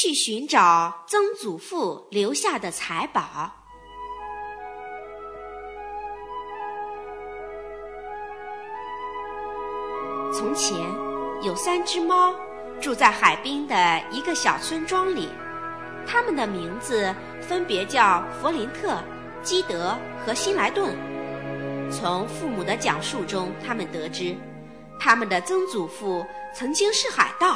去寻找曾祖父留下的财宝。从前有3只猫住在海滨的一个小村庄里，它们的名字分别叫弗林特、基德和辛莱顿。从父母的讲述中，他们得知他们的曾祖父曾经是海盗。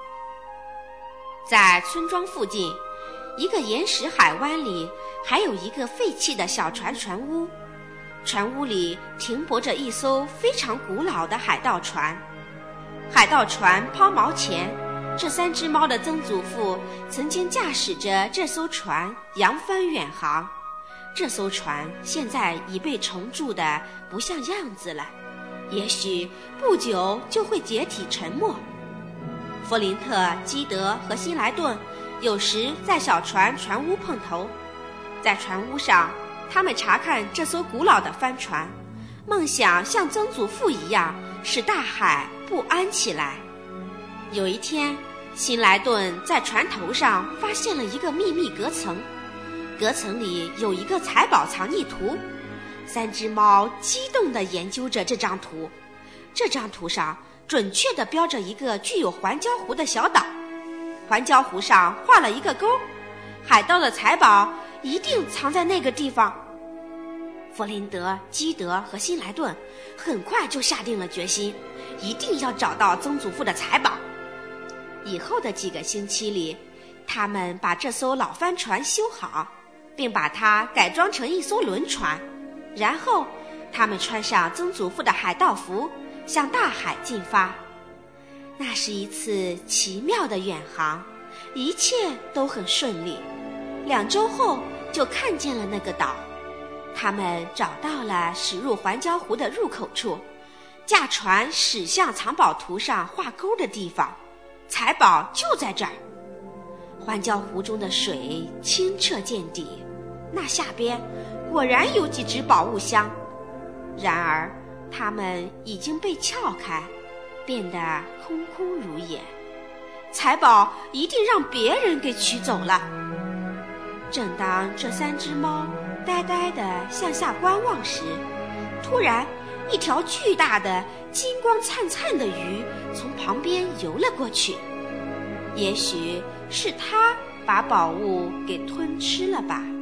在村庄附近一个岩石海湾里，还有一个废弃的小船屋，船屋里停泊着一艘非常古老的海盗船。海盗船抛锚前，这3只猫的曾祖父曾经驾驶着这艘船扬帆远航。这艘船现在已被重铸得不像样子了，也许不久就会解体沉没。弗林特、基德和辛莱顿有时在小船屋碰头，在船屋上，他们查看这艘古老的帆船，梦想像曾祖父一样使大海不安起来。有一天，辛莱顿在船头上发现了一个秘密隔层，隔层里有一个财宝藏匿图。3只猫激动地研究着这张图，这张图上准确地标着一个具有环礁湖的小岛，环礁湖上画了一个沟，海盗的财宝一定藏在那个地方。弗林德、基德和辛莱顿很快就下定了决心，一定要找到曾祖父的财宝。以后的几个星期里，他们把这艘老帆船修好，并把它改装成一艘轮船，然后他们穿上曾祖父的海盗服，向大海进发。那是一次奇妙的远航，一切都很顺利。2周后就看见了那个岛，他们找到了驶入环礁湖的入口处，驾船驶向藏宝图上画钩的地方，财宝就在这儿。环礁湖中的水清澈见底，那下边果然有几只宝物箱，然而它们已经被撬开，变得空空如也。财宝一定让别人给取走了。正当这3只猫呆呆地向下观望时，突然一条巨大的金光灿灿的鱼从旁边游了过去，也许是它把宝物给吞吃了吧。